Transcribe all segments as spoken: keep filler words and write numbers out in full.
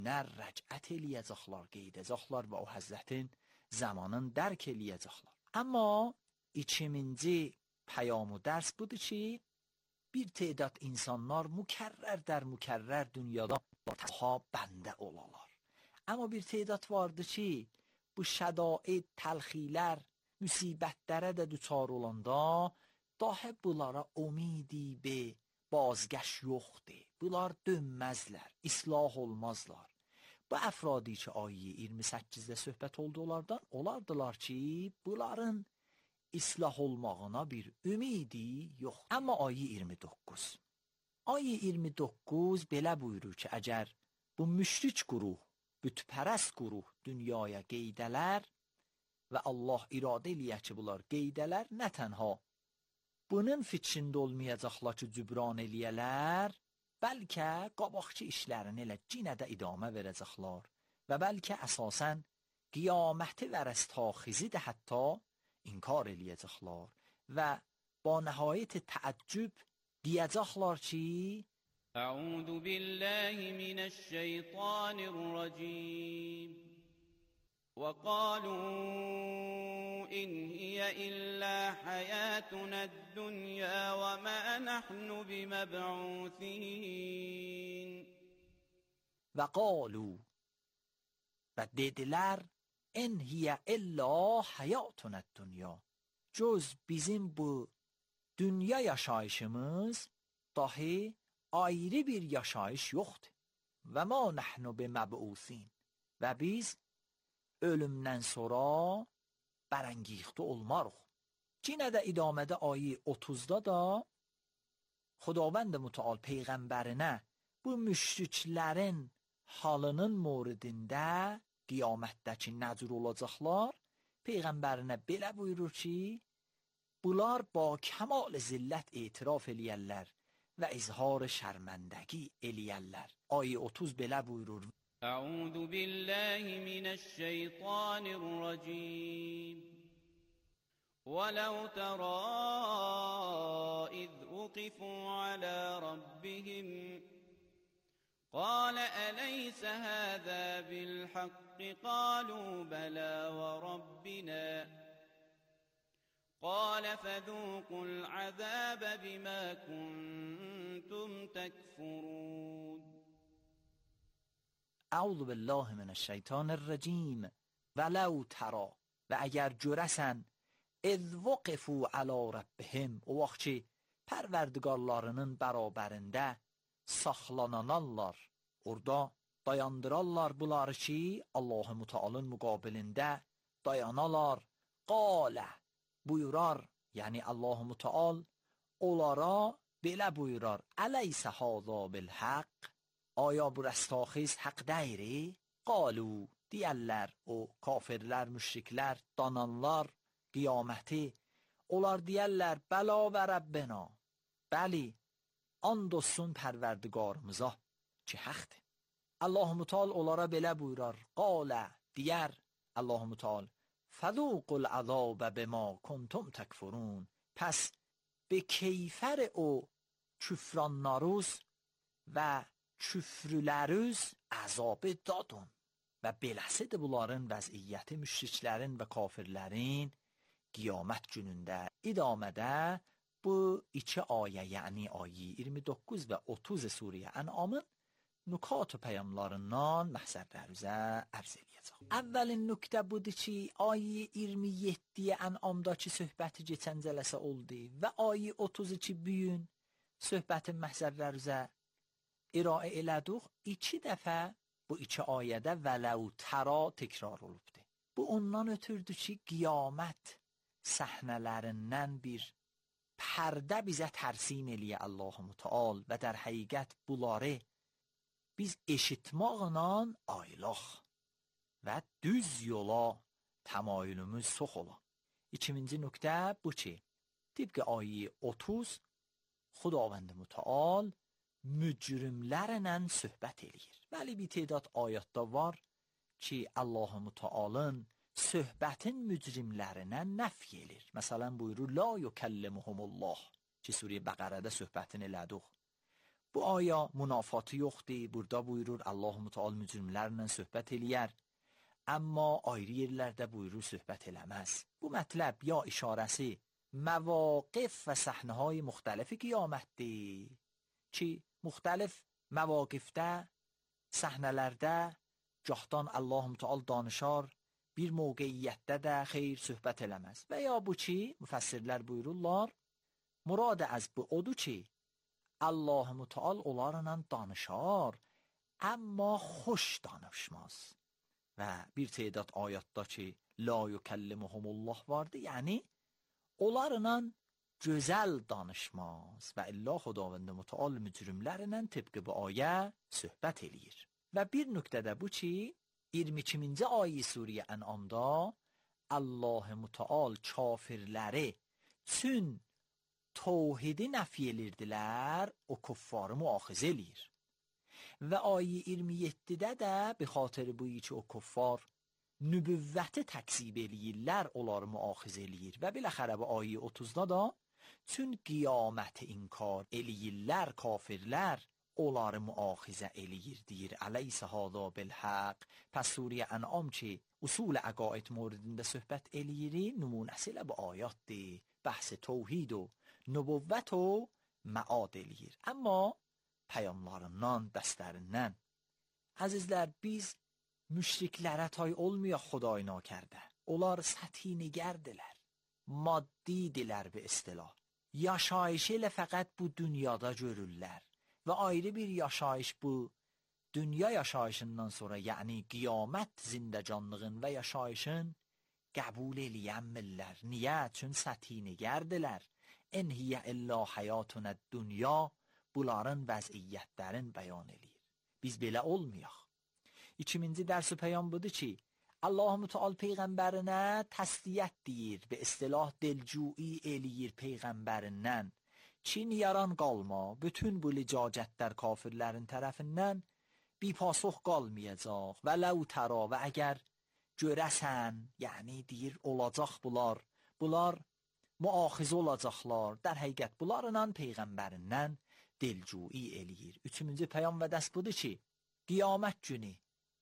nə rəcət eləyəcəklər, qeydəcəklər və o həzrətin zamanın dərk eləyəcəklər. Amma ikinci pəyam و dərs budur ki, bir تعداد insanlar mükərrər در mükərrər dünyada ha bəndə olalar. Amma bir تعداد vardı ki, bu şədaid, təlxilər, müsibətlərə də düçar olanda daha bunlara umidi be bazgəş yoxdur. Bunlar dönməzlər, islah olmazlar. Bu əfradi ki, ayə iyirmi səkkizdə söhbət oldu onlardan, olardılar ki, bunların islah olmağına bir ümidi yox. Amma ayə iyirmi doqquz. Ayə iyirmi doqquz belə buyurur ki, əgər bu müşrik quruh, bütpərəst quruh dünyaya qeydələr və Allah iradə eləyə ki, bunlar qeydələr, nə tənha bunun fikrində olmayacaqlar ki, cübran eləyələr, bəlkə qabaqçı işlərini elə cinə də idamə verəcəklər və bəlkə əsasən qiyaməti və rəstaxizi də hətta inkar eləyəcəklər və با nəhayət təəccüb deyəcəklər ki, أعوذ بالله من الشيطان الرجيم وقالوا إن هي إلا حياتنا الدنيا وما نحن بمبعوثين و قالوا و dediler en hiye illa hayatuna dünya, cüz bizim bu dünya yaşayışımız dahi ayrı bir yaşayış yoxdur. Və ma nəhnu bimeb'usin, və biz ölümdən sonra bərəngixdə olmarıq. Yenə də idamədə ayə otuzda da Xudavənd Mütəal peyğəmbərinə bu müşriklərin halının moridində qiyamətdəki nəcür olacaqlar, peyğəmbərinə belə buyurur ki, bunlar ba kəmal zillət etiraf eləyərlər və izhar şərməndəgi eləyərlər. Ayə otuz belə buyurur. Əuzu billahi minəşşeytanirracim. وَلَوْ تَرَى إِذْ وُقِفُوا عَلَى رَبِّهِمْ قَالَ أَلَيْسَ هَذَا بِالْحَقِّ قَالُوا بَلَى وَرَبِّنَا قَالَ فَذُوقُوا الْعَذَابَ بِمَا كُنْتُمْ تَكْفُرُونَ اعوذ بالله من الشیطان الرجیم. ولو ترى، و اگر görəsən اذ وقفوا على ربهم، o vaxt ki pərverdigarlarının bərabərində saxlananlar, orada dayandırarlar bunları ki Allah-ı Müteal'ın müqabilində dayanalar. Qalə buyurar, yəni Allah-ı Müteal onlara belə buyurar, əleysə haza bilhaq, aya bu rəstaxiz haqq deyri? Qalu, deyərlər o kafirlər, müşriklər, dananlar qiyaməti, onlar deyərlər, bəla və Rəbbina, bəli, and olsun pərverdigarımıza ki haqqdır. Allah-u Müteal onlara belə buyurar, qalə, deyər Allah-u Müteal, فَذُوقُوا الْعَذَابَ بِمَا كُنْتُمْ تَكْفُرُونَ، pəs be keyfər o küfranlarız və küfrülərüz əzabı dadın. Və beləsidir bunların vəziyyəti, müşriklərin və kafirlərin qiyamət günündə. İdamədə bu iki ayə, yəni ayə iyirmi doqquz və otuz Suriyə Ən'amın nukat peyamlarından məhzərlərimizə ərz eləyəcək. Əvvəlin nüktə budur ki, ayə iyirmi yeddiyə Ən'amdakı söhbəti keçən cələsə oldu və ayə otuz iki büyün söhbətin məhzərlərimizə iraə elədik. İki dəfə bu iki ayədə vələv təra təkrar olubdur. Bu ondan ötürdü ki, qiyamət səhnələrindən bir pərdə bizə tərsim eləyə Allah-u Müteal və در həqiqət bunları biz eşitmaqla aylaq və düz yola təmayülümüz sox ola. İkinci nöqtə bu ki, tıpkı ayə otuz Xudavənd Müteal mücrimlərlə söhbət eləyir. Vəli bir تعداد ayətdə var ki, Allah-u Müteal'ın söhbətin mücrimlərinə nəfy elir. Məsələn buyurur, la yukəllimuhumullah ki, Suriyə Bəqərədə söhbətini elədik. Bu aya münafatı yoxdur. Burada buyurur Allah Teala mücrimlərlə söhbət eləyər. Amma ayrı yerlərdə buyurur söhbət eləməz. Bu mətləb ya işarəsi məvaqif və səhnəhay müxtəlifi qiyamətdir. Ki, müxtəlif məvaqifdə, səhnələrdə gahdan Allah Teala danışar, bir mövqeyiyyətdə də xeyr söhbət eləməz. Və ya bu ki, müfəssirlər buyururlar, murad az bu odur ki, Allah Teala onlarla danışar, amma xoş danışmaz. Və bir tədad ayətdə ki, la yukellimuhumullah vardı, yəni onlarla gözəl danışmaz və illa Xudavənd Mütəal mücrimlərlə tıpqı bu ayə söhbət eləyir. Və bir nöqtədə bu ki, iyirmi ikinci ayə Suriyə Ən'amda Allah Mütəal kafirləri çün tevhidi nəfi edirdilər, o kuffarı müaxizə eləyir. Və ayə iyirmi yeddidə də bi xatir bu ki, o kuffar nübüvvəti təksib eləyirlər, onları müaxizə eləyir. Və biləxərə bu ayə otuzda da çün qiyaməti inkar eləyirlər kafirlər, onları müaxizə eləyir, deyir. Əleysə hada bilhaq. Pəs Suriyə Ən'am ki, usul əqaid موردində söhbət eləyir, nümunəsi ilə bu ayətdir. Bəhs tevhid و nübüvvət و məad eləyir. Amma peyamlarından, dəstərindən. Əzizlər, biz müşriklərə tay olmayaq Xuday nakərdə. Onlar səthi nigerdirlər. Maddidirlər bir istilah. Yaşayışı ilə fəqət bu dünyada görürlər. Və ayrı bir yaşayış bu dünya yaşayışından sonra, yəni qiyamət zindəcanlığın və yaşayışın qəbul eləyənmirlər. Niyə? Çün səthi nigerdirlər. En hiyə illa həyatuna dünya, bunların vəziyyətlərin bəyan eləyir. Biz belə olmayaq. İkinci dərsi peyam budur ki, Allah Mütəal peyğəmbərinə təsliyyət deyir, bir istilah dilcui eləyir peyğəmbərindən. Çin yaran qalma, bütün bu licacətlər kafirlərin tərəfindən bipasux qalmayacaq. Və ləv təra, və əgər görəsən, yəni deyir olacaq bunlar, bunlar müaxizə olacaqlar. در həqiqət bunlarla peyğəmbərindən dilcui eləyir. Üçüncü peyam və dəst budur ki, qiyamət günü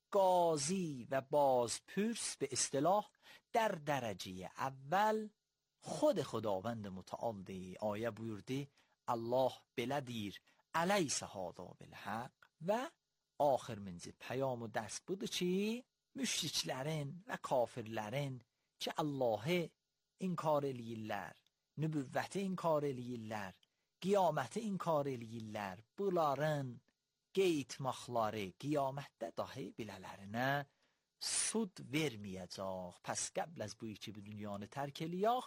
qazi və bazpürs به اصطلاح در درجه اول خود خداوند متعال دی. آیه buyurdu Allah belə deyir, əleysə hada bilhaq. Və axırıncı peyam və dərs budur ki, müşriklərin və kafirlərin ki Allahı inkar eləyirlər, nübüvvəti inkar eləyirlər, qiyaməti inkar eləyirlər, bunların qeytmaqları qiyamətdə dahi bilələrinə sud verməyəcək. Pəs qəbl az bu iki bu dünyanı tərk eləyək,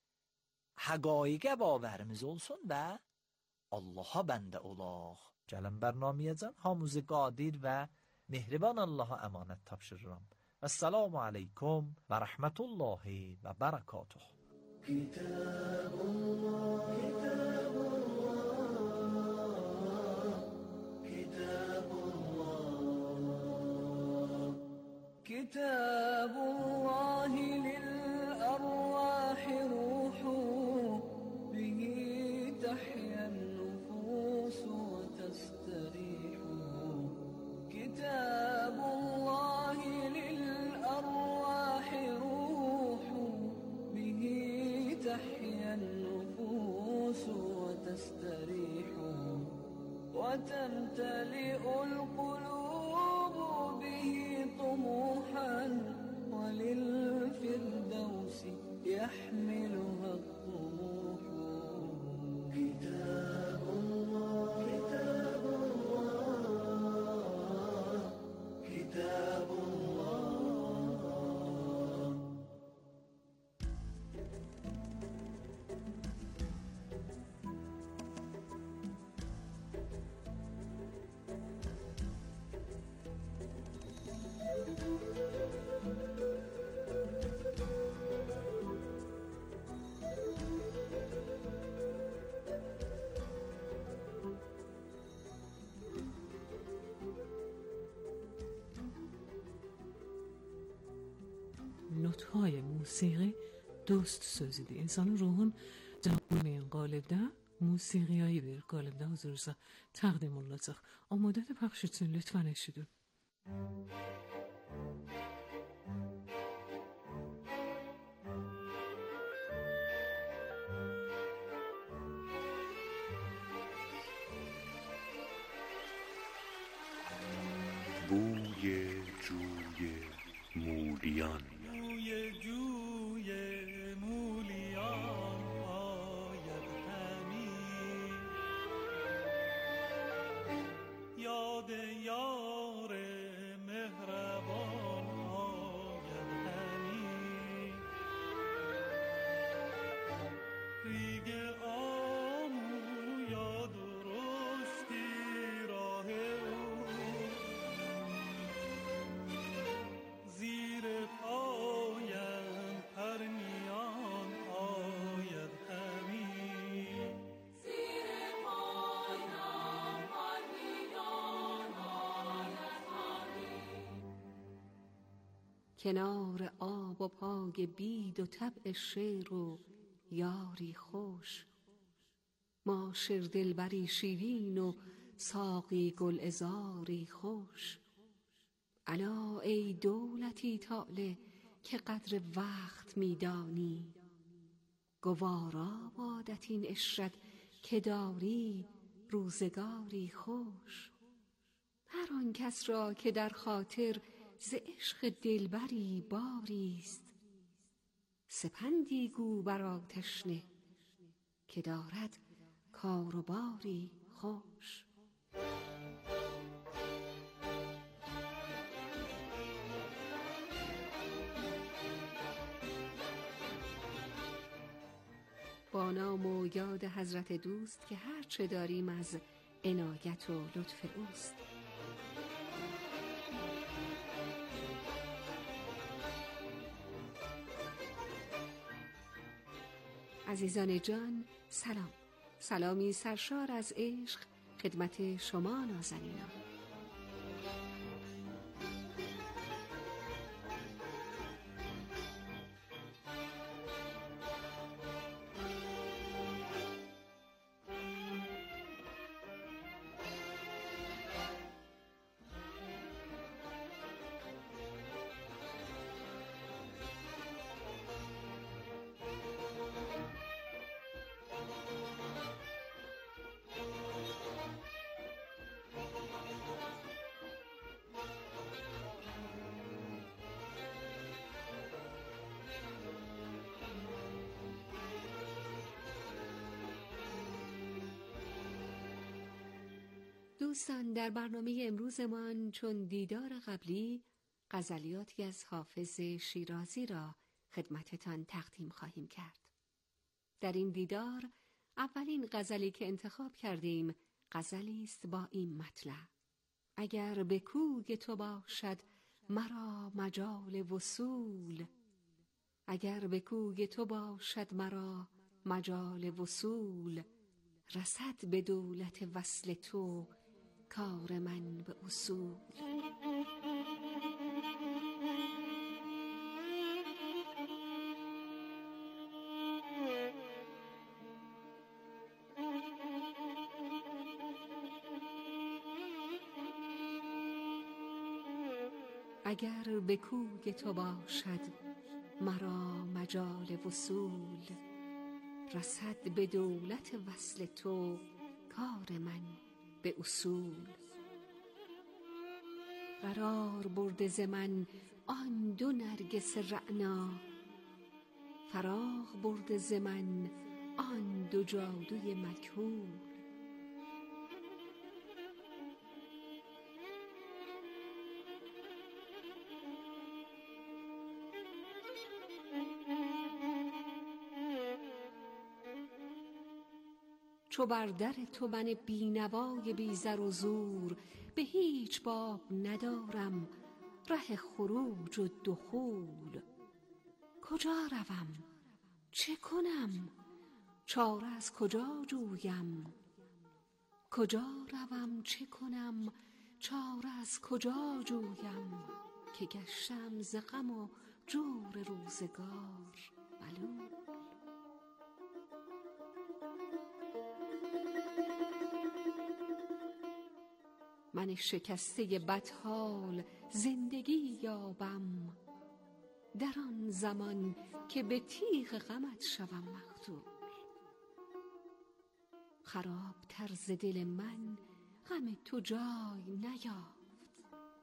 həqaiqə bavarımız olsun və Allaha bəndə olaq. Gələn bərnaməyə hamımızı qadir və mehriban Allaha əmanət tapşırıram. Esselamu aleykum və rəhmətullahi və bərəkatuh. Kitabullah, Kitabullah, كتاب الله للأرواح روح به تحيا النفوس وتستريح كتاب الله للأرواح روح به تحيا النفوس وتستريح وتمتلئ القلوب به طموحا وللفردوس يحملها الطموح كتاب الله كتاب الله كتاب الله نوت‌های موسیقی دوست sözüdür. İnsanın ruhun canlanmayan qalibdə Musiqiyi bir qalıbda hazırsa təqdim olunacaq. Amadədir pəxş üçün lütfən eşidin. بوی جوی مولیان بوی جوی مولیان آید همی، یاد یار مهربان آید همی، ریگ آمو یا درشتی راه او، زیر پایم پرنیان آید همی، زیر پایم پرنیان آید همی. کنار آب و پای بید و طبع شیر و یاری خوش، معاشر دلبری شیرین و ساقی گلعذاری خوش. الا ای دولتی طالع که قدر وقت میدانی، گوارا بادت این عشرت که داری روزگاری خوش. هر آن کس را که در خاطر ز عشق دلبری باریست، سپندی گو بر آتش نه که دارد کار و باری خوش. با نام و یاد حضرت دوست که هر چه داریم از عنایت و لطف اوست. عزیزان جان سلام، سلامی سرشار از عشق خدمت شما نازنینان. دوستان در برنامه امروزمان چون دیدار قبلی غزلیاتی از حافظ شیرازی را خدمتتان تقدیم خواهیم کرد. در این دیدار اولین غزلی که انتخاب کردیم غزلی است با این مطلب: اگر به کوی تو باشد مرا مجال وصول، اگر به کوی تو باشد مرا مجال وصول، رسد به دولت وصل تو کار من به اصول. اگر به کوی تو باشد مرا مجال وصول، رسد به دولت وصل تو کار من به اصول. قرار برده ز من آن دو نرگس رعنا، فراغ برده ز من آن دو جادوی مکحول. چو بر در تو من بینوای بی زر و زور، به هیچ باب ندارم ره خروج و دخول. کجا روم چه کنم چاره از کجا جویم، کجا روم چه کنم چاره از کجا جویم، که گشتم ز غم و جور روزگار ملول. من شکسته بدحال زندگی یابم، در آن زمان که به تیغ غمت شوم مخدوم. خرابتر ز دل من غم تو جای نیافت،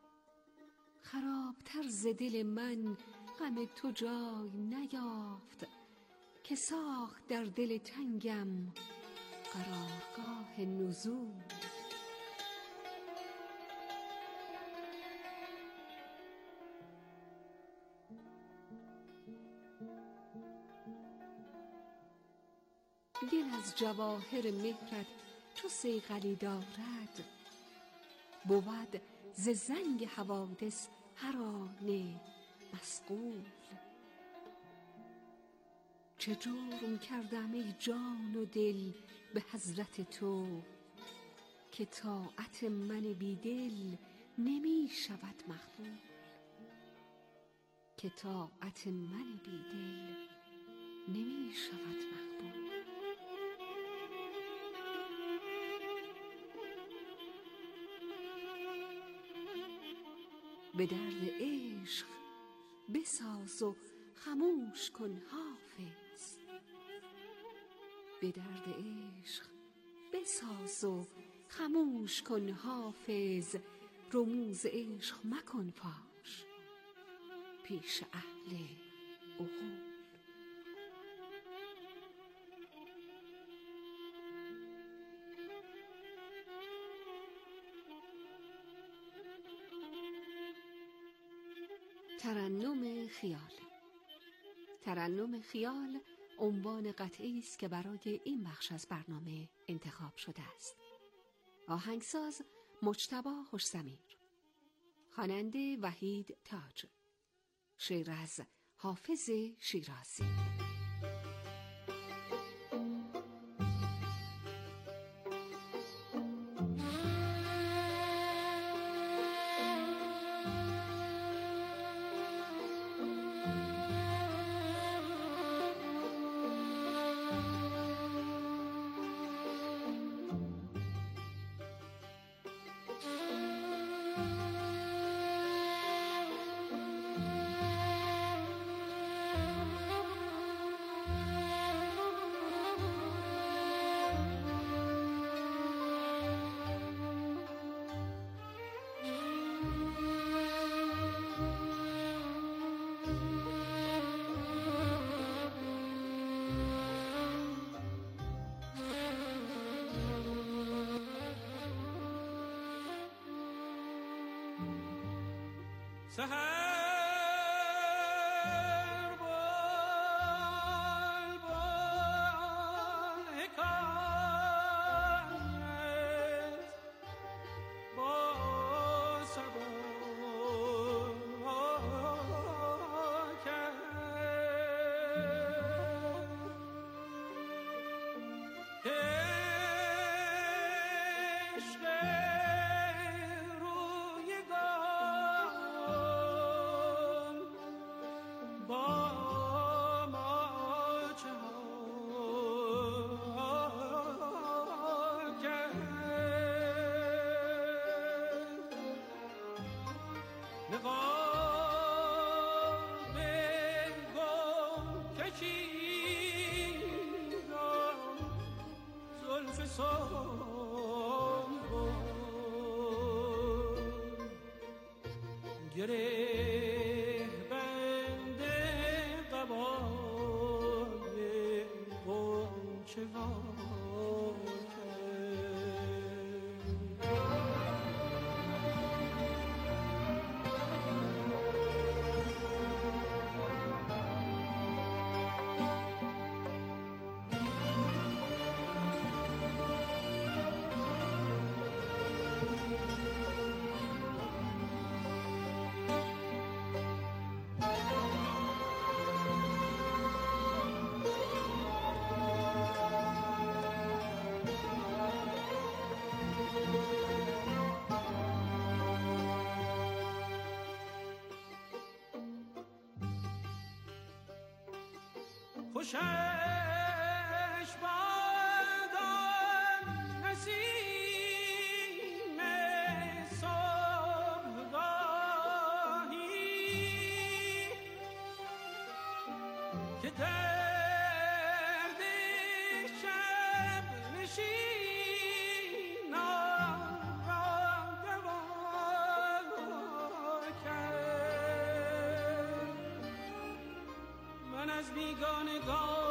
خرابتر ز دل من غم تو جای نیافت، که ساخت در دل تنگم قرارگاه نزول. دل از جواهر مهرت چو صیقلی دارد، بود ز زنگ حوادث هر آنه مسغول. چه جرم کردم ای جان و دل به حضرت تو، که طاعت من بی دل نمی شود مقبول، که طاعت من بی دل نمی شود مقبول. به درد عشق بساز و خموش کن حافظ، به درد عشق بساز و خموش کن حافظ، رموز عشق مکن فاش پیش اهل عقول. ترنم خیال. ترنم خیال عنوان قطعی است که برای این بخش از برنامه انتخاب شده است. آهنگساز مجتبی خوش‌ضمیر، خواننده وحید تاج، شعر از حافظ شیرازی. سحر بال بال حکایت با صبا کرد، عشق گره بنده قبای غنچه‌ها خوشش باد آن نسیم درد شب نشینان را دوا کرد. من از بیگانگان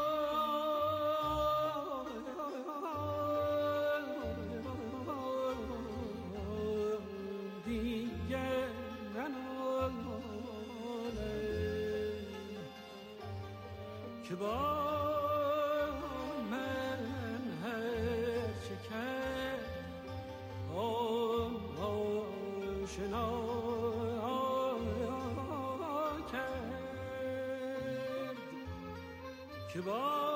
که با من هر چه کرد آشنا کرد، که با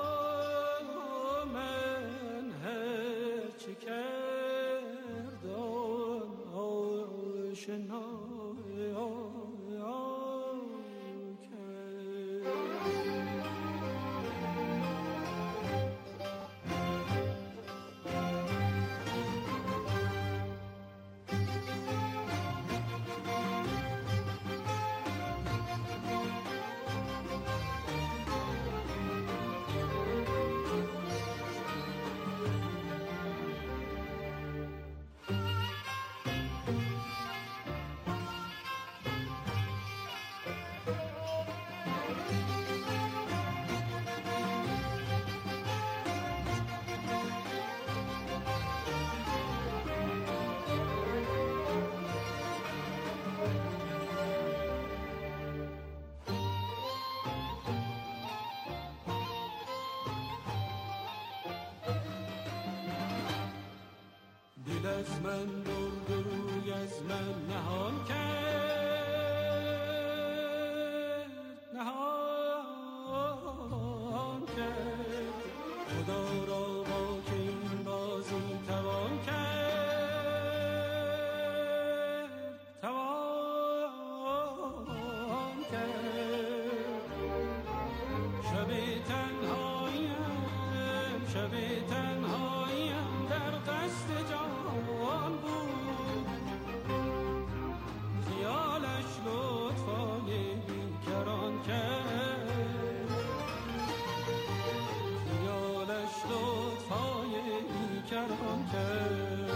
من هر چه کرد آشنا از من برد و روی از من نهان کرد، نهان کرد. خدا را با که این بازی توان کرد، توان کرد. شب تنهاییم، شب تنهاییم در قصد جان بود. خیالش لطفای بیکران کرد، خیالش لطفای بیکران کرد.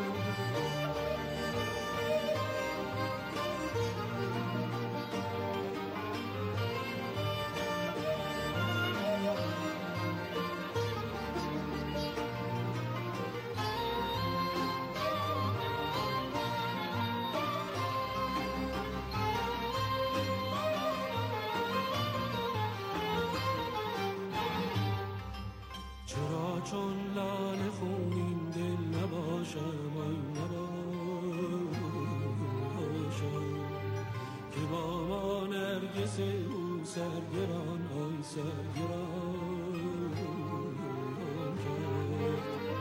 چون لاله خونین دل نباشم، ای نباشم که با ما نرگس او سرگران، آی سرگران کرد.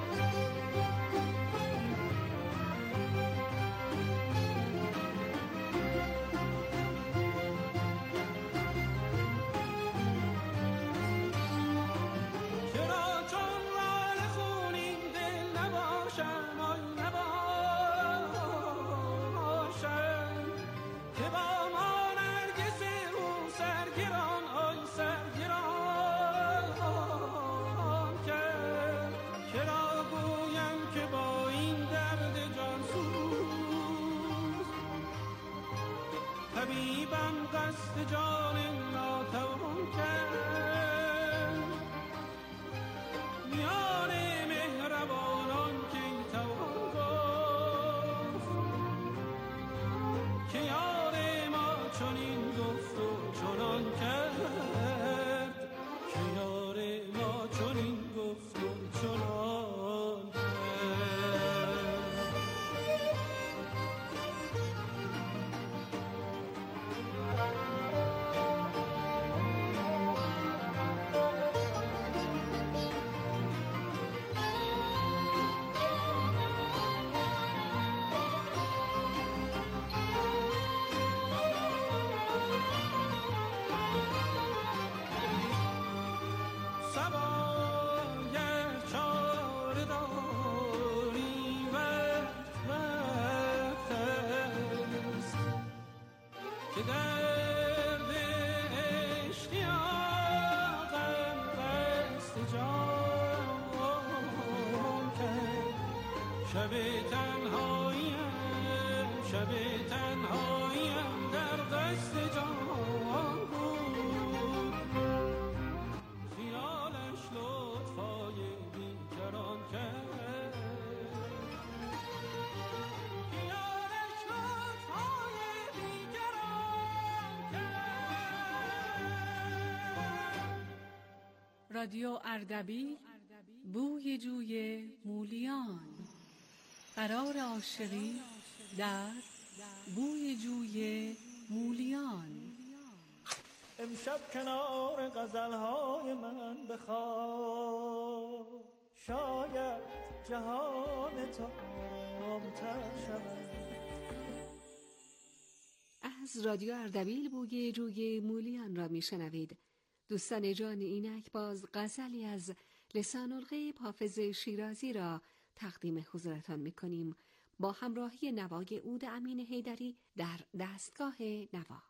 طبیبم قصد جان ناتوان کرد، میان مهربانان که توان گفت که یار ما چنین گفت و چنان کرد، که یار ما چنین گفت و چنان کرد. شب تنهاییم شب تنهاییم در دست جان بود خیالش لطفای بیکران کرد خیالش لطفای بیکران کرد. رادیو اردبیل، بوی جوی مولیان. قرار عاشقی در بوی جوی مولیان. امشب کنار غزلهای من بخواب، شاید جهان تو آرام‌تر شود. از رادیو اردبیل بوی جوی مولیان را میشنوید. دوستان جان، اینک باز غزلی از لسان الغیب حافظ شیرازی را تقدیم حضورتان میکنیم با همراهی نوای عود امین حیدری در دستگاه نوا.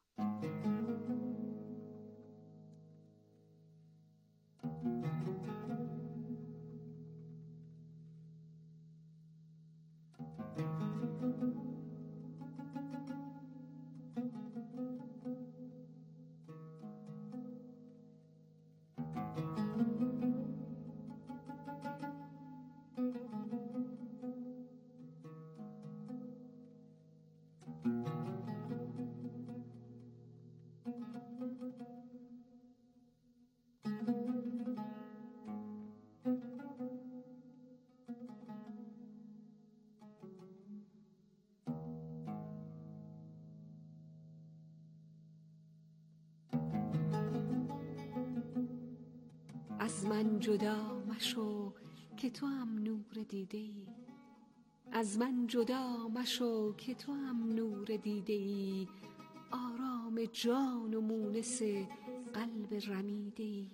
از من جدا مشو که تو هم نور دیده ای، از من جدا مشو که تو هم نور دیده ای، آرام جان و مونس قلب رمیده ای.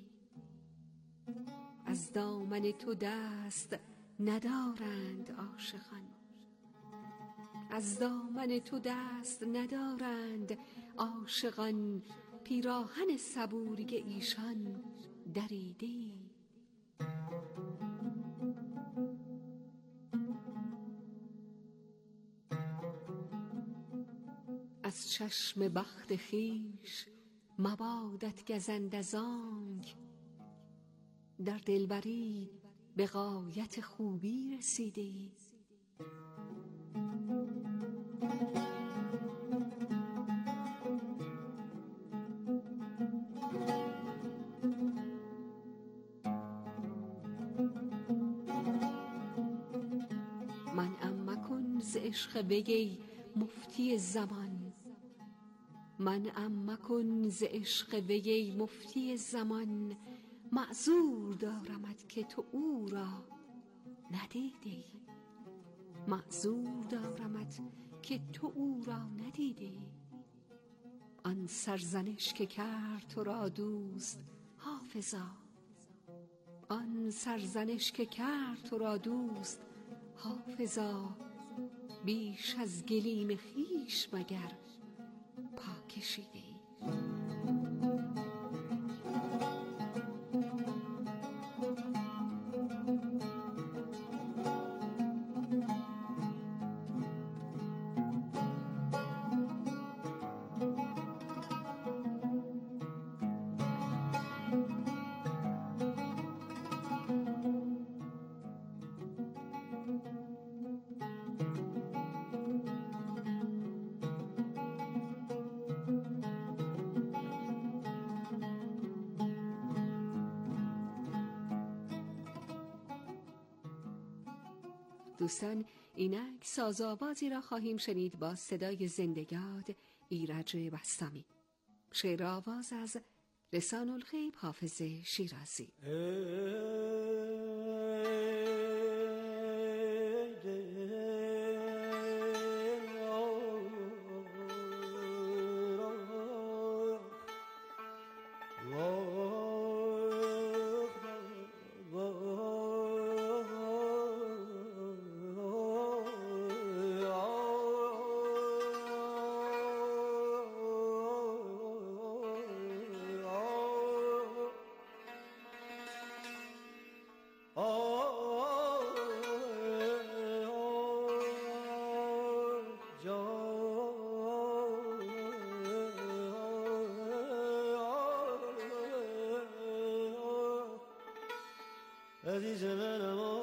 از دامن تو دست ندارند عاشقان، از دامن تو دست ندارند عاشقان، پیراهن صبوری ایشان دریده ای. از چشم بخت خویش مبادت گزند از آنک، در دلبری به غایت خوبی رسیده ای. منعم مکن ز عشق وی مفتی زمان، منعم مکن ز عشق وی مفتی زمان، معذور دارمت که تو او را ندیدی، معذور دارمت که تو او را ندیدی. آن سرزنش که کرد تو را دوست حافظا، آن سرزنش که کرد تو را دوست حافظا، بیش از گلیم خویش مگر پا کشیده ای. دوستان، اینک سازآوازی را خواهیم شنید با صدای زنده‌یاد ایرج بستامی. شعر آواز از لسان الغیب حافظ شیرازی. عزیز منم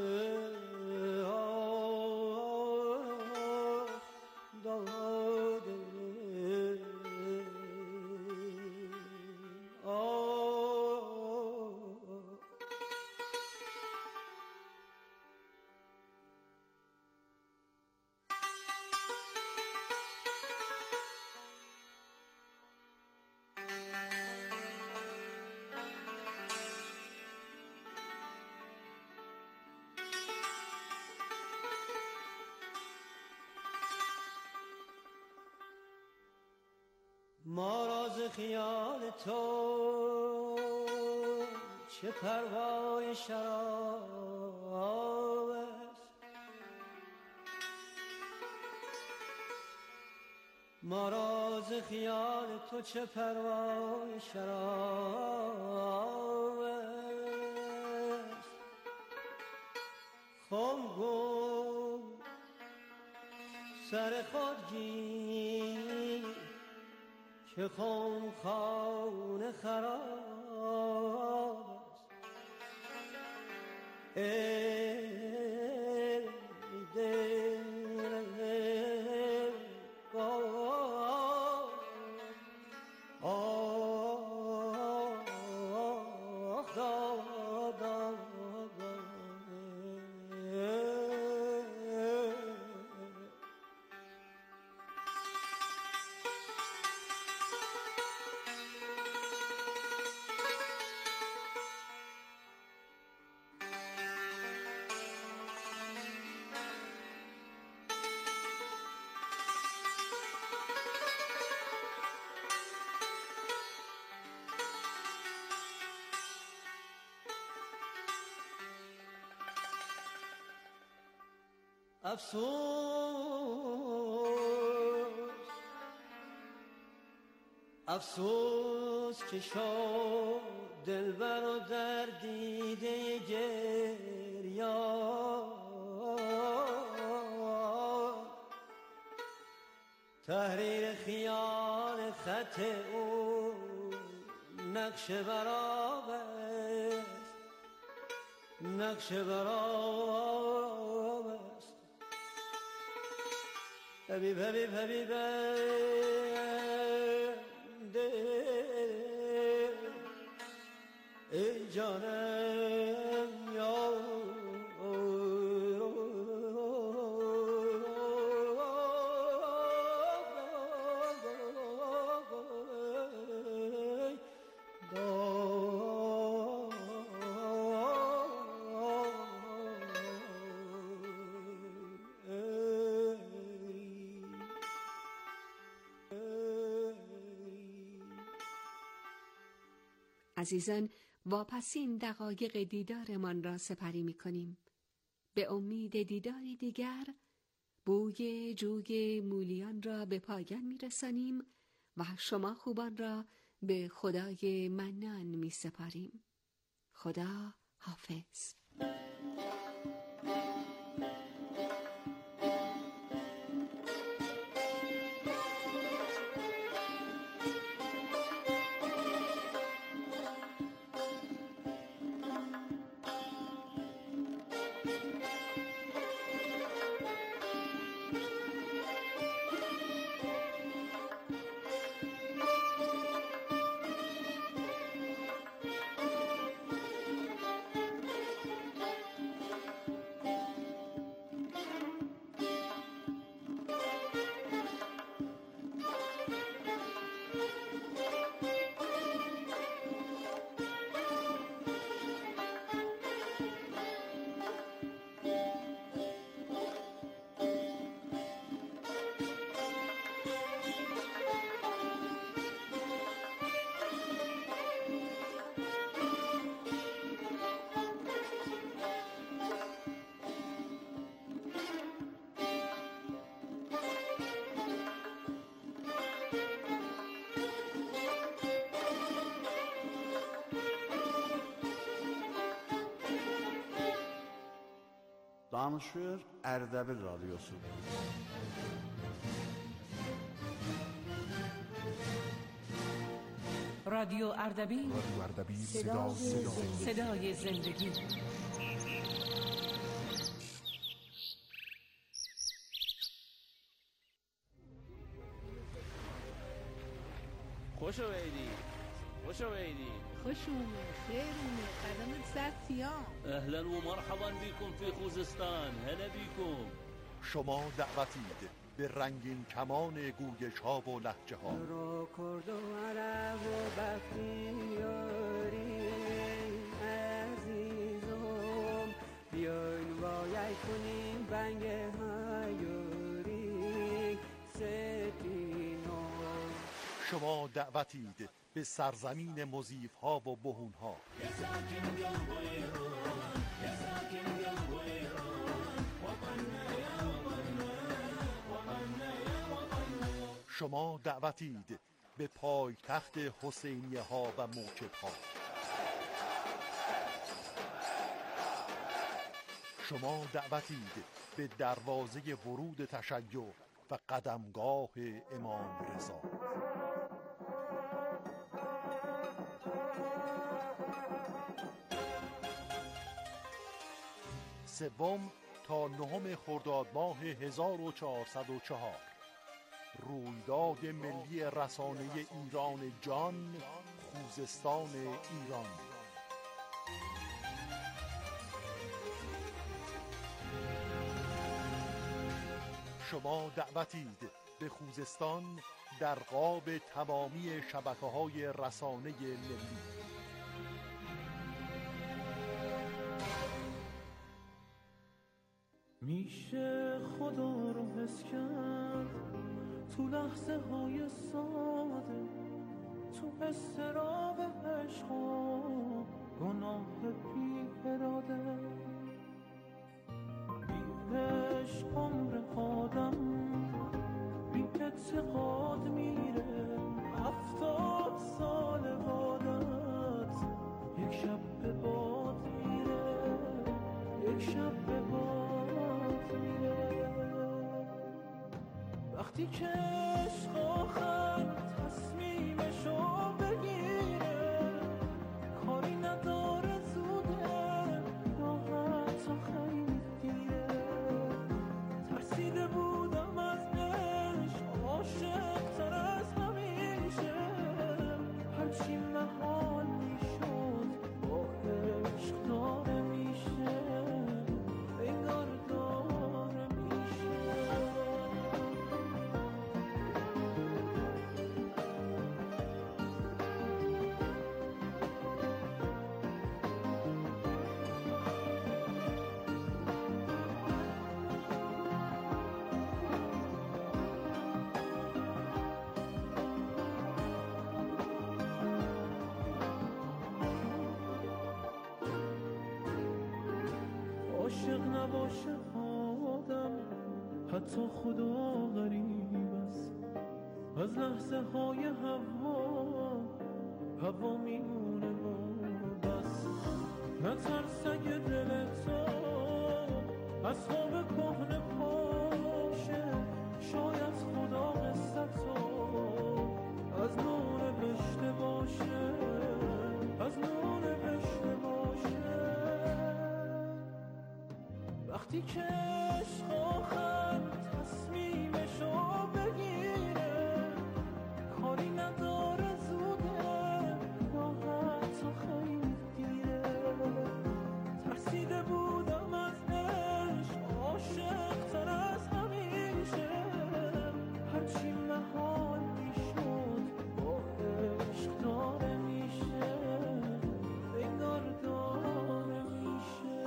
ما راز خیال تو چه پروای شراب است، ما راز خیال تو چه پروای شراب است. خم گم سر خود گیر که خون خانه خراب است. ای دل آه آه داد افسوس افسوس که شد دلبر و در دیده گریان، تحریر خیال خط او نقش براب است، نقش براب است. حبیب حبیب حبیب ای جانم یا عزیزان، واپسین دقایق دیدارمان را سپری می کنیم. به امید دیداری دیگر بوی جوی مولیان را به پایان می رسانیم و شما خوبان را به خدای منان می سپاریم. خدا حافظ. Danışır Erdebil Radyosu. رادیو اردبیل، رادیو اردبیل، صدای, صدای, صدای زندگی. خوش اومدی خوش اومدی خوش اومد، خیر اومد، قدمت زد سیام. اهلا و مرحبا بیکم فی خوزستان. هلا بیکم. شما دعوتید به رنگین کمان گویش ها و لهجه ها. رو کرد و عرب و بختیاری عزیزم، بیاین وایای کنیم بنگ هایوری ستینم. شما دعوتید به سرزمین مضیف ها و بهون ها. شما دعوتید به پایتخت حسینیه ها و موکب ها. شما دعوتید به دروازه ورود تشیع و قدمگاه امام رضا. سوم تا نهم خرداد ماه هزار و چهارصد و چهار رویداد ملی رسانه ایران جان، خوزستان ایران. شما دعوتید به خوزستان در قاب تمامی شبکه‌های رسانه ملی. میشه خدا رو حس کرد تو لحظه های ساده، تو استراب عشق و گناه بی اراده. بی عشق عمر آدم بی اعتقاد میره، هفتاد سال بادت یک شب به باد میره، یک شب به باد میره. وقتی که عشق آخر تصمیمشو بگیره، کاری نداره زوده یا حتی خیلی دیره. ترسیده بودم از عشق، عاشق تر از همیشه، هرچی محال میشد با عشق داره میشه، انگار داره میشه. عاشق نباشه آدم، حتی خدا غریب است. از لحظه های هوا هوا میمونه و بس. نترس اگه دل تو از خواب کهنه پاشه، شاید خدا قصتو از نو نوشته باشه، از نو نوشته باشه. وقتی که عشق آخر تصمیمشو بگیره، کاری نداره زوده یا حتی خیلی دیره. ترسیده بودم از عشق، عاشق تر از همیشه، هرچی محال میشد با عشق داره میشه، انگار داره میشه.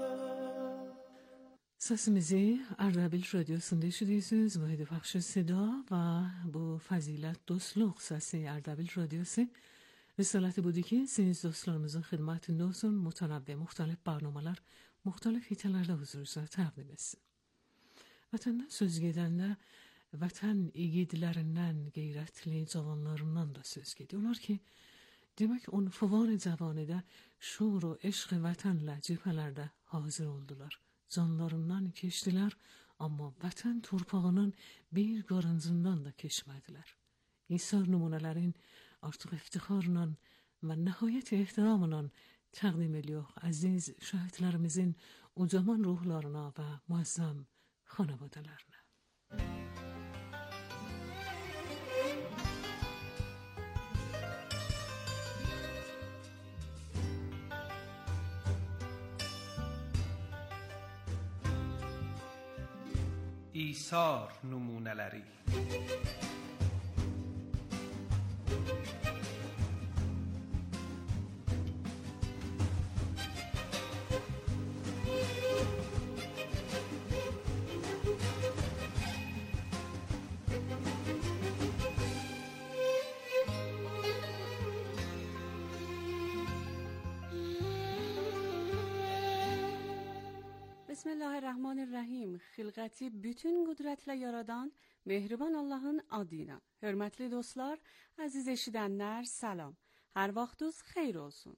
Səsimizi Ardabil radiosunda eşidirsiniz. Bu idi Baxşı Seda və bu Fəzilət Dostluq səsi Ardabil radiosu. Risaləti budur ki, siz dostlarımızın xidmətində olsun, mütənəvvi müxtəlif barnamalar, müxtəlif hitələrdə huzurunuza təqdim etsin. Vətəndən söz gedəndə vətən igidlərindən, qeyrətli cavanlarından da söz gedir. Onlar ki, demək unfuvan cavanədə şuur و eşq vətənlə cibhələrdə hazır oldular. Canlarından keçdilər, amma vətən torpağının bir qarıncından da keçmədilər. İsar nümunələrin artıq iftixarla və nəhayət ehtiramla təqdim ediyor əziz şəhidlərimizin ucaman ruhlarına və müəzzəm xanavadələrinə. İsar numuneleri. بسم الله الرحمن الرحیم. Xilqəti bütün qüdrətlə yaradan mehriban Allahın adıyla. Hörmətli dostlar, əziz eşidənlər, salam. Hər vaxtınız xeyir olsun.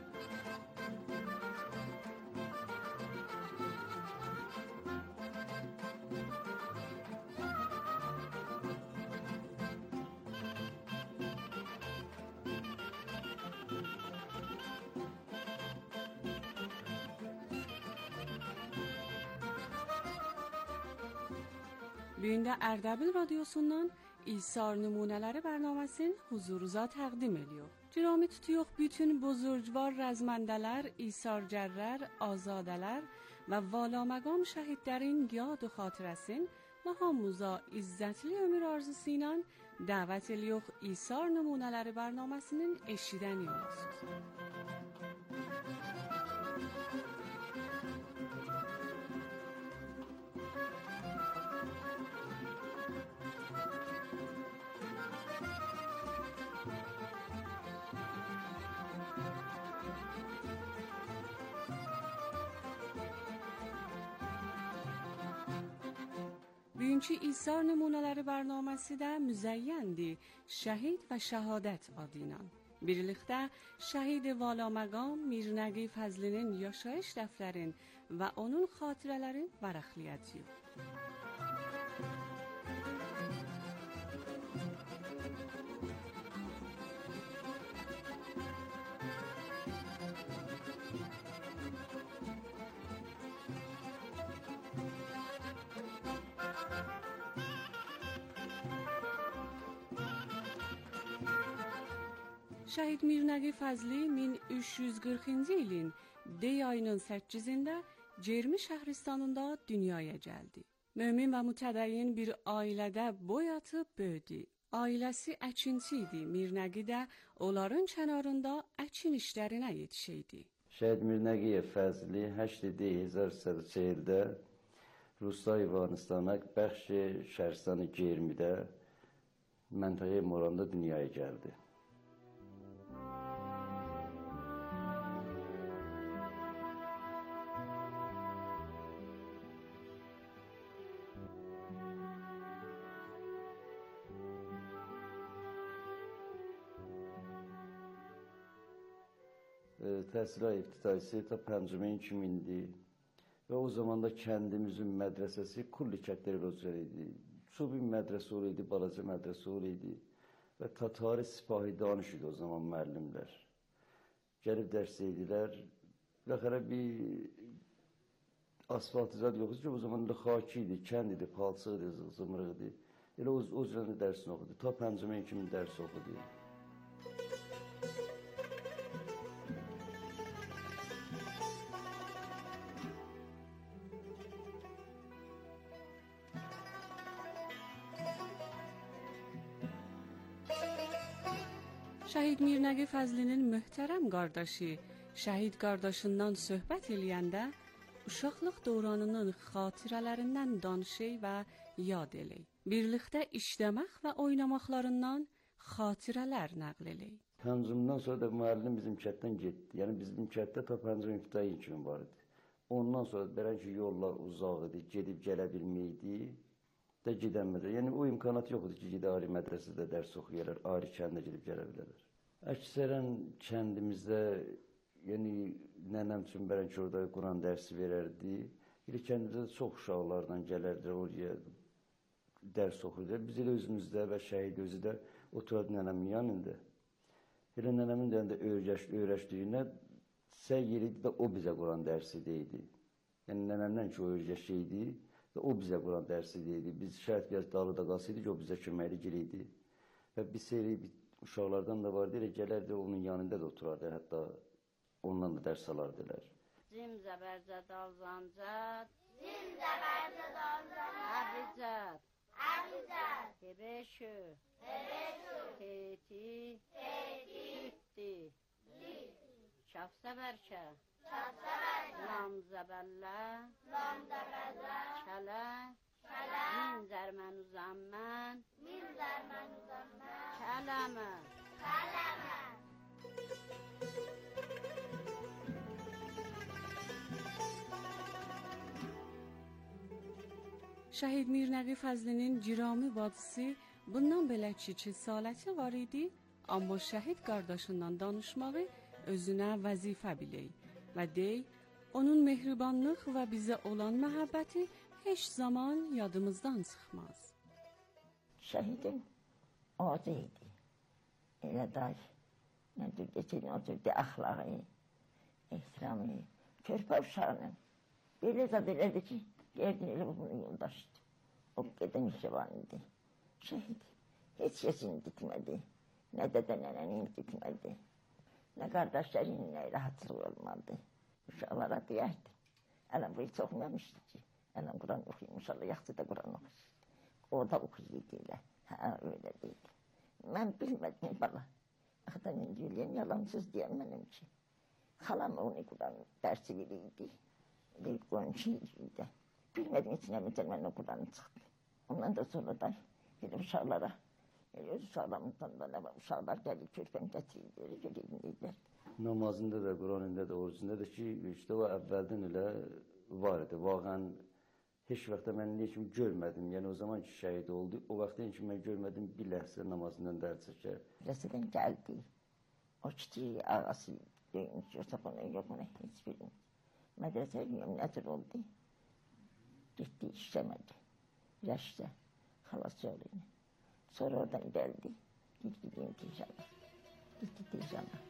Büyündə Ərdəbil radiosundan İsar numuneləri bərnaməsinin huzurunuza təqdim ediyor. Cirami tutuyor bütün buzurgvar rəzməndələr, İsargərlər, azadələr və vala məqam şəhidlərin yad və xatirəsin və hamıza izzətli ömür arzusu ilə dəvət ediyor İsar numuneləri bərnaməsinin eşidən yolunuz. Bugünkü İsar numuneləri bərnaməsi də müzəyyəndir şəhid və şəhadət adıyla. Birlikdə şəhid vala məqam Mirnəqi Fəzlinin yaşayış dəftərin və onun xatirələrin vərəqləyəcəyik. Şəhid Mirnəqi Fəzli min üç yüz qırxıncı ilin dey ayının səkkizində Cermi şəhristanında dünyaya gəldi. Mömin və mütədəyin bir ailədə boy atıb böyüdü. Ailəsi əkinçi idi. Mirnəqi də onların kənarında əkin işlərinə yetişəydi. Şəhid Mirnəqi Fəzli هشت دی هزار و سیصد و چهل روستای Afğanistan'a bəxş şəhristanı Cermidə məntəqə Moranda dünyaya gəldi. Təhsilə ibtidaisi ta pəncəməyin kimi indi və o zaman da kəndimizin mədrəsəsi Kulli Kətlər idi. Çubin mədrəsə ol idi, balaca mədrəsə ol idi və Tatari sipahi danış idi o zaman müəllimlər. Gəlib dərs eydilər. Bəxərə bir asfalt zad yox idi ki, o zaman da xaki idi, kənd idi, palçıq idi, zımrıq idi. Elə o, o zaman da dərsini oxudu. Ta pəncəməyin kimi dərs oxudu. Şəhid Mirnəqi Fəzlinin möhtərəm qardaşı, şəhid qardaşından söhbət eləyəndə uşaqlıq dövranının xatirələrindən danışır və yad eləyir. Birlikdə işləmək və oynamaqlarından xatirələr nəql eləyir. Pəncəmdən sonra da müəllim bizim kətdən getdi. Yəni bizim kətdə ta pəncəm ibtidai kimi var idi. Ondan sonra bəlkə ki yollar uzaq idi, gedib gələ bilməydi də gedəmədi. Yəni o imkanat yox idi ki, gedə ali mədrəsədə dərs oxuyarlar, ali kəndə gedib gələ bilərlər. Əksərən kəndimizdə, yəni nənəm üçün bəlkə orada Quran dərsi verərdi. Elə kəndimizdə çox uşaqlardan gələrdi oraya dərs oxuyurdu. Biz elə özümüzdə və şəhid özü də oturardı nənəmin yanında. Elə nənəmin də öyrəşdiyinə səy yeriydi də o bizə Quran dərsi deyildi. Yəni nənəmdən ki o öyrəşəydi və o bizə Quran dərsi deyildi. Biz şəhid biraz dalıda qalsaydı ki o bizə köməkli gəliydi. Və bir seri uşaqlardan da vardı, elə gələrdi onun yanında da oturardı, hətta ondan da dərs alardılar. Cim zəbərcə dal zanca, Zil zəbərdə danzana. Əbrizət. Əbrizət. Hebeşü. Hebeşü. Teti. Teti. Litti. Litti. Şafsəbərkə. Şafsəbərkə. Lam zəbəllə. Lam zəbəllə. Kələ. Kələ. Min zərmən uzammən. Min zərmən uzammən. Kələmə. Kələmə. Şəhid Mirnəqi Fəzlinin Cirami bacısı bundan belə çiçi saləti var idi, amma şəhid qardaşından danışmağı özünə vəzifə bilək və dey, onun mehribanlıq və bizə olan məhəbbəti heç zaman yadımızdan çıxmaz. Şəhidin adı idi, elə day, nədir geçin oturdu əxlağı, ehtiramı, körpə uşağının. Belə zad elədi ki, Gördün elə bu bunun yoldaşdı. O qədər mihriban idi. Şəhid heç kəsin ditmədi. Nə dədə nənənin ditmədi. Nə qardaşlarının nə rahatsızlığı olmadı. Uşaqlara deyərdi. Ələm bu heç oxumamışdı ki. Ələm Quran oxuyum. İnşallah yaxşı da Quran oxuyur. O da oxuyurdu elə. Hə, öyle deyildi. Mən bilmədim bala. Axıdan indi eləyəm, yalansız deyəm mənim ki. Xalam onu Quran dərsi verirdi. Bir qonşuydu. Bilmədim içinə mütəl mən o Quranı çıxdı. Ondan da sonra da bir uşaqlara, öz uşaqlarımızdan da nə var, uşaqlar gəlir, körpəni gətirir, gəlirlər. Namazında da, Quranında da, orucunda da ki, işte o əvvəldən elə var idi. Vağən heç vaxt mən ne kimi görmədim. Yəni o zaman ki şəhid oldu, o vaxtdan ki mən görmədim bir ləhsə namazından dərd çəkər. Rəsədən gəldi. O kiçik ağası döyünç, yoxsa bana yox ona heç birini. Mədrəsəyə yiyəm, nədir oldu? Gitti, işləmədi. Yaşda, xalası olayını. Sonra oradan gəldi. Gitti intijama. Gitti intijama.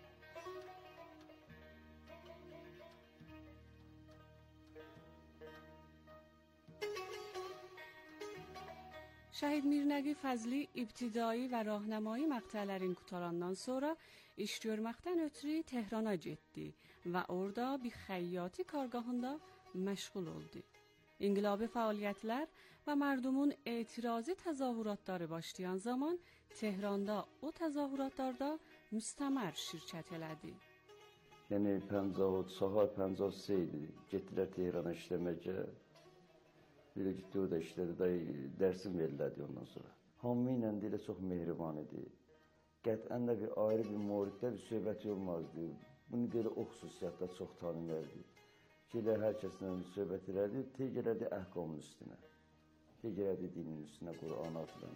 Şəhid Mirnəqi Fəzli ibtidai və rahnəmai məqtələrin qutarandan sonra iş görməkdən ötürü Tehrana getdi və orada bir xəyyati kargahında məşğul oldu. İnqilabi fəaliyyətlər və mərdumun etirazı təzahüratları başlayan zaman Tehranda o təzahüratlarda müstəmər şirkət elədi. Yəni Pəncavod, Sahar Pəncavsi idi. Getdilər Tehrana işləməkə. Belə gitti orada işlədi, da dərsim verilədi ondan sonra. Hamı ilə də çox mehriban idi. Qətən də bir ayrı bir muriddə bir söhbəti olmazdı. Bunu belə o xüsusiyyətdə çox tanınırdı. Gələ hər kəslə söhbət elədi, tey gələdi əhkamın üstünə. Tey gələdi dinin üstünə, Quran atılan.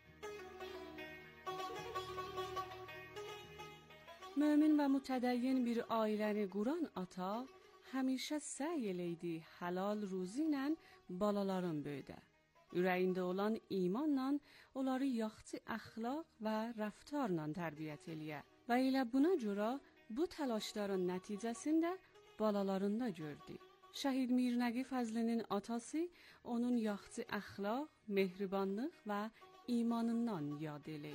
Mömin və mütədəyyin bir ailəni quran ata, həmişə səy eləydi halal ruzi ilə balaların böyüdə. Ürəyində olan imanla onları yaxşı əxlaq və rəftarla tərbiyyət eləyə. Və elə buna görə bu təlaşların nəticəsində balalarında gördü. Şəhid Mirnəqi Fəzlinin atası onun yaxşı əxlaq, mehribanlıq və imanından yad eləyir.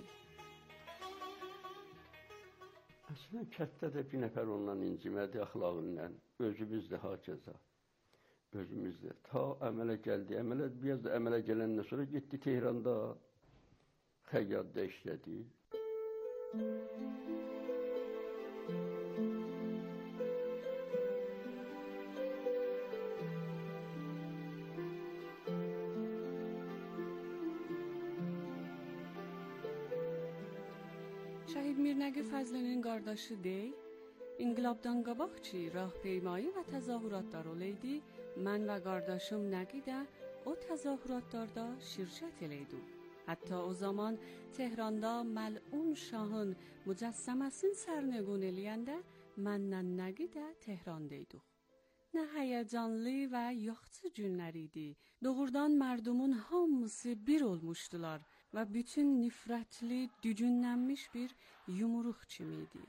Əslən kətdə də bir nəfər ondan incimədi əxlaqından. Özümüz də hakeza. Özümüz də. Ta əmələ gəldi. Əmələ, biraz da əmələ gələndən sonra getdi Tehranda xəyyadda işlədi. Şəhid Mirnəqi Fəzlinin qardaşı deyil, İnqilabdan qabaq ki, rahpeymayı və təzahüratlar olaydı, mən və qardaşım Nəqi də o təzahüratlarda şirkət eləydik. Hətta o zaman Tehranda məlun şahın mücəssəməsini sərnəqun eləyəndə mənlə Nəqi də Tehrandaydık. Nə həyəcanlı və yaxşı günlər idi. Doğrudan mərdumun hamısı bir olmuşdular və bütün nifrətli, dücünlənmiş bir yumruq kimi idi.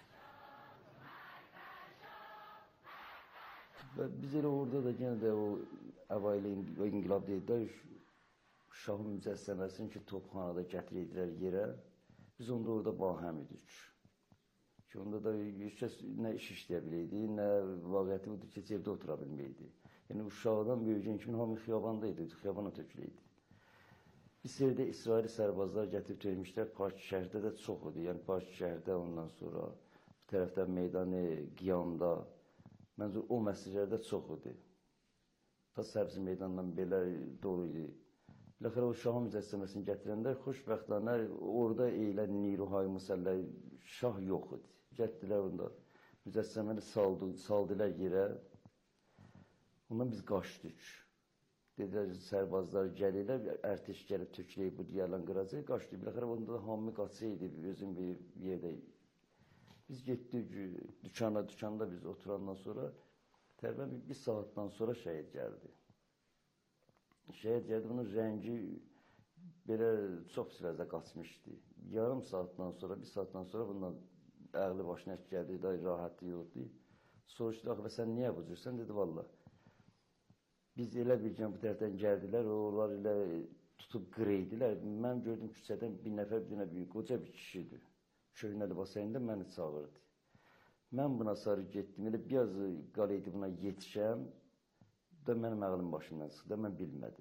Və biz elə orada da yenə də o əvvəli inqilab deyildi, şahın mücəssəməsini ki, topxanada gətirirdilər yerə, biz onda orada bahəm idik. Ki onda da heç kəs nə iş işləyə biləydi, nə vaqiyyəti budur ki, evdə otura bilməydi. Yəni uşaqdan böyüyən kimi hamı xiyabanda idi, xiyabana töküləydi. Bir sürüdə İsraili sərbazlar gətirib törmüşlər, Park şəhərdə də çox idi. Yəni Park şəhərdə ondan sonra bu tərəfdən meydanı, Qiyamda, məncə o məsələlərdə çox idi. Ta Səbzi meydandan belə dolu idi. Biləxərə o Şahın mücəssəməsini gətirəndə xoşbəxtlərinə orada eylə Niruhay Musəllər Şah yox idi. Getdilər onda, mücəssəməni saldı, saldılar yerə. Ondan biz qaçdık. Dedilər, sərbazlar gəlirlər, ərteş gəlib töküləyib bu diyarlan qıracaq, qaçdı. Biləxərə onda da hamı qaçıydı, özüm bir yerdə. Biz getdik dükana, dükanda biz oturandan sonra, təqribən bir saatdan sonra şəhid gəldi. Şəhid gəldi, bunun rəngi belə çox pis vəzdə qaçmışdı. Yarım saatdan sonra, bir saatdan sonra bundan əqli başına gəldi, da rahatı yoxdu. Soruşdu, axı, və sən niyə bu cürsən? Dedi, valla. Biz elə biləcəm bu tərəfdən gəldilər, onlar elə tutub qıreydilər. Mən gördüm küçədən bir nəfər, bir dənə büyük, qoca bir kişidir. Köhnə libasayında məni çağırdı. Mən buna sarı getdim, elə biraz qalıydı buna yetişəm, da mənim ağlım başından çıxdı, mən bilmədim.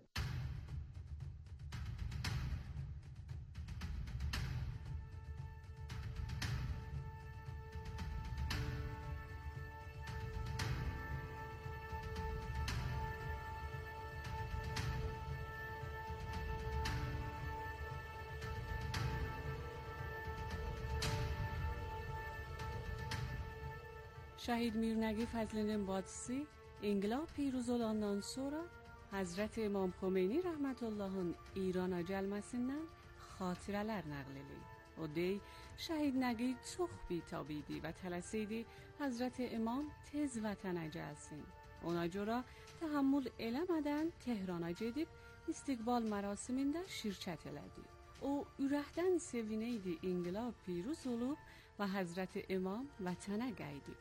Şəhid Mirnəqi Fəzlinin bacısı İnqilab پیروز olandan sonra Həzrət İmam Xomeyni rəhmətullahın İrana gəlməsindən xatirələr nəql edir. O dey, Şəhid Nəqi çox bitab idi və tələsirdi Həzrət İmam tez vətənə gəlsin. Ona görə təhəmmül eləmədən Tehrana gedib istiqbal mərasimində şirkət elədi. O ürəkdən sevinəydi İnqilab پیروز olub və Həzrət İmam vətənə qayıdıb.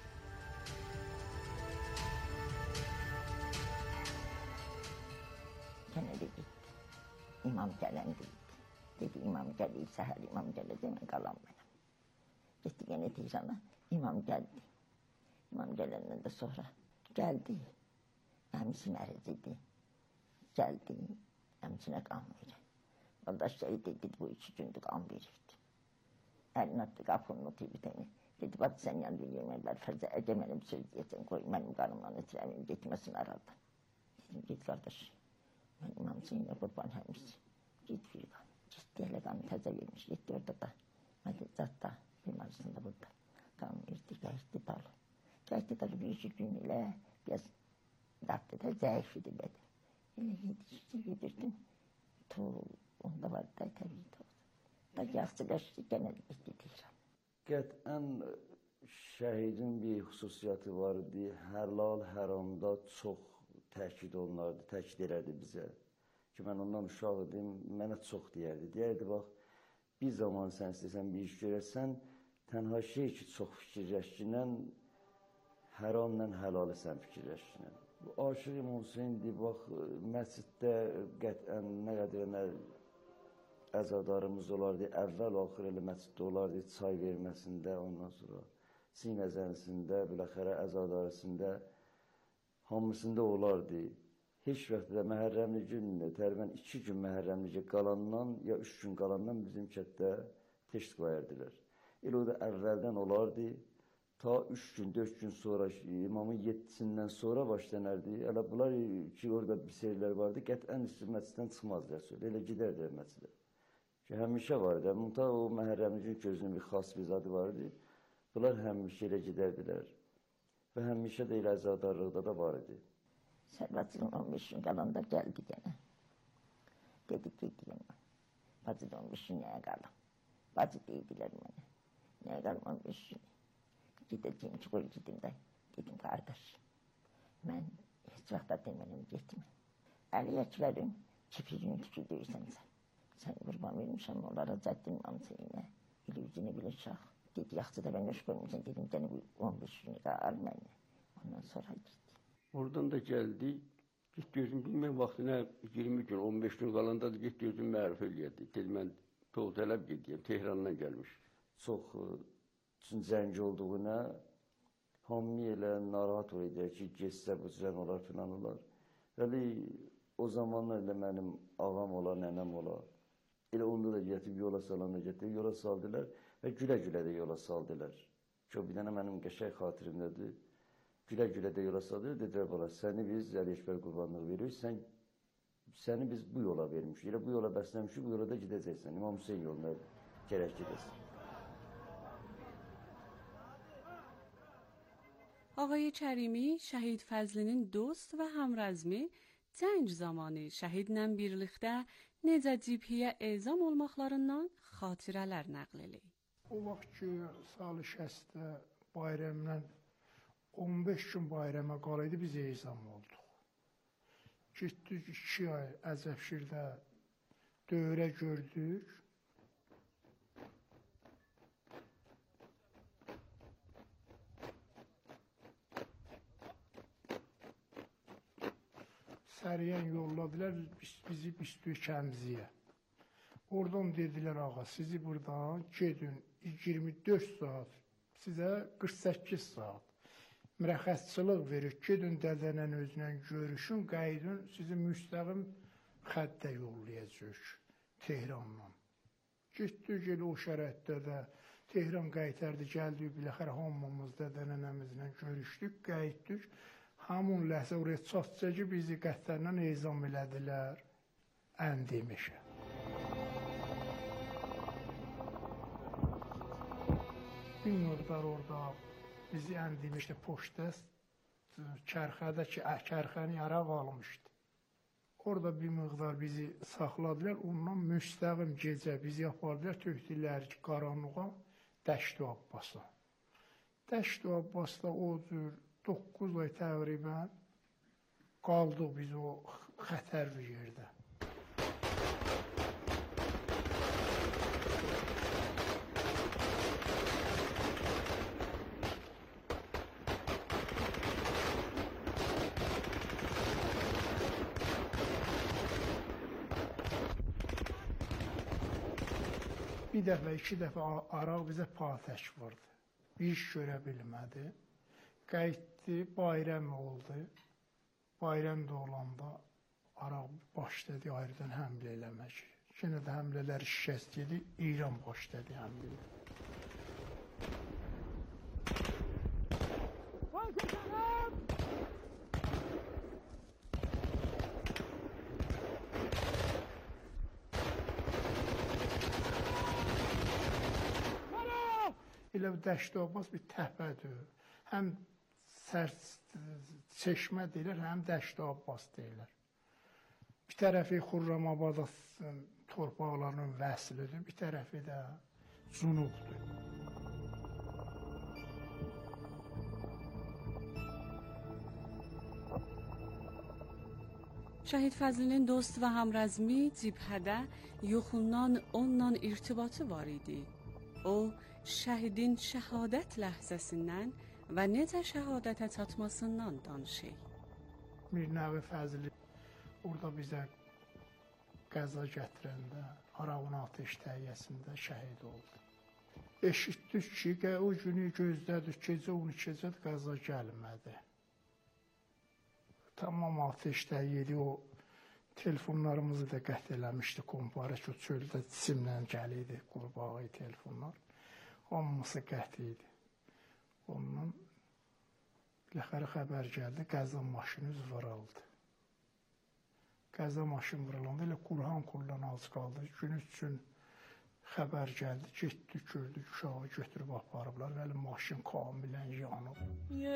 Kenedi gitti. İmam gelen dedi. Dedi imam geliyor, seher imam gelecek, ben kalan benim. Gitti gene Tiran'a, imam geldi. İmam gelenden de sonra geldi. Əmisi məriciydi. Geldi, əmisinə qan verir. Qardaş şey dedi, bu iki gündür qan verirdi. Əlini attı, qapının otu bir tane. Dedi, bak sen yandı yeməklər, fərzə əcə mənim söz deyəsən, qoy mənim qanımdan ötürəməyim, getməsin aradan. Dedim, git qardaş. Ben İmam Hüseyin'e kurban vermiş. Git Firgan. Gitti hele kan təzə vermiş. Gitti orada da. Mədəzzatda. Firmansında burada. Kan verdi, geçti dalı. Geçti dalı bir iki gün ile biraz dattı da zayıf idi bedim. Hele yetişti, yedirdim. Tuğ, onda var da tabii tuğ. Da yaşlılaştı, gene gitti Tiran. Qətən şəhidin bir xüsusiyyəti var idi. Həlal, həramda çox təkid olunardı, təkid elərdi bizə. Ki, mən ondan uşaq idim, mənə çox deyərdi. Deyərdi, bax, bir zaman sən istəsən bir iş görəsən, tənha şey ki, çox fikirləşkinən, həramla həlalı sən fikirləşkinən. Bu Aşıq İmam Hüseyindir, bax, məsciddə qətən nə qədər nə əzadarımız olardı, əvvəl-axır elə məsciddə olardı, çay verməsində, ondan sonra sinə zənsində, biləxərə əzadarısında, hamısında olardı. Heç vaxt da Məhərrəmli günündə, təqribən iki gün Məhərrəmlicə qalandan, ya üç gün qalandan bizim kətdə teşt qoyardılar. Elə o da əvvəldən olardı, ta üç gün, dörd gün sonra, imamın yeddisindən sonra başlanardı. Elə bunlar ki, orada bir serilər vardı, qətən üstü məsciddən çıxmazlar söyle, elə gidərdir məscidə. Ki, həmişə vardı, müntə o Məhərrəmli gün gözünün bir xas bir zadı vardı, bunlar həmişə elə gidərdilər. Və həmişə də elə əzadarlıqda da var idi. Sərvətçinin on beş gün qalanda gəldi gene. Dedi ki, deyim mən. Bacı da on beş gün nəyə qalım? Bacı deyidilər mənə. Nəyə qalım on beş gün? Gidəcəyim ki, qoy gidim də. Dedim, qardaş, mən heç vaxtda demənim, getmə. Əliyəklərin kipirini tükürdürsən sən. Sən qurban vermişəm onlara cəddin mamsıyına. İlüzini bilir şah. Dedi, yaxşı da ben hoş koymuşsun. Dedim, seni bu on beş günü al mənlə. Ondan sonra gitti. Oradan da gəldi. Getdi özüm bilməm vaxtına iyirmi gün, on beş gün qalanda da getdi özüm məruf eləyədi. Dedi, mən Toğ tələb gediyəm, Tehrandan gəlmiş. Çox üçün zəng olduğuna hamı elə narahat olacaq ki, geçsə bu zəng olar, filan olar. Hələ o zamanlar elə mənim ağam olar, nənəm olar. Elə onda da getirib yola salanda getirib yola saldılar və gülə-gülə də yola saldılar. Ki, bir dənə mənim qəşəng xatirimdədir. Gülə-gülə də yola saldılar. Dedilər, bala, səni biz Əli Ekber qurbanlıq veririk, sən, səni biz bu yola vermişik. Elə bu yola bəsləmişik, bu yola da gedəcəksən. İmam Hüseyin yoluna gərək gedəsən. آقای کریمی شهید فضلinin dost və həmrəzmi cəng zamanı şəhidlə birlikdə necə cibhiyə ezam olmaqlarından xatirələr nəql eləyir. O vaxt ki, salı şəstə bayramdan on beş gün bayrama qalaydı, biz ezam olduq. Getdik iki ay Əzəfşirdə dövrə gördük. Səriyən yolladılar bizi Büstük Kəmziyə. Oradan dedilər, ağa, sizi buradan gedin iyirmi dörd saat, sizə qırx səkkiz saat mürəxəssçılıq verir, gedin dədənən özlə görüşün, qaydın, sizi müstəqim xəttə yollayacaq Tehrandan. Getdik elə o şərətdə də Tehran qaytardı, gəldik, biləxər hamımız dədənənəmizlə görüşdük, qayıtdık. Hamun ləhsə oraya çatca ki, bizi qətlərlə ezam elədilər Əndimişə. Bir miqdar orada bizi Əndimişdə poçtda kərxədə ki, kərxəni yaraq almışdı. Orada bir miqdar bizi saxladılar, ondan müstəqim gecə bizi apardılar, tökdülər ki, qaranlığa Dəşt-i Abbasa. Dəşt-i Abbasda o cür doqquz ay təqribən qaldıq biz o xətərli yerdə. Bir dəfə, iki dəfə araq bizə patək vurdu. Bir iş görə bilmədi. Qayıtdı, bayram oldu. Bayram da olanda araq başladı ayrıdan həmlə eləmək. Yenə də həmlələr şikəst yedi, İran başladı həmlə. Elə Dəşt-i Abbas bir təpədir. Həm sərt çeşmə deyilər, həm Dəşt-i Abbas deyilər. Bir tərəfi Xurramabad torpaqlarının vəslidir, bir tərəfi də Cunubdur. Şəhid Fəzlinin dost və həmrəzmi cibhədə yoxundan onunla irtibatı var idi. O, şəhidin şəhadət ləhzəsindən və necə şəhadətə çatmasından danışır. Mirnəvi Fəzli orada bizə qəza gətirəndə, arağın ateş təyyəsində şəhid oldu. Eşitdik ki, o günü gözlədik, gecə on ikidə qəza gəlmədi. Tamam ateş təyyidi, o telefonlarımızı da qət eləmişdi, komparə ki, o çöldə cisimlə gəliydi, qurbağı telefonlar. Hamısı qət idi. Ondan biləxəri xəbər gəldi, qəza maşını vuruldu. Qəza maşını vurulanda elə Qurhan qullan az qaldı. Gün üçün xəbər gəldi, getdik, gördük, uşağı götürüb aparıblar. Vəli maşın kamilən yanıb.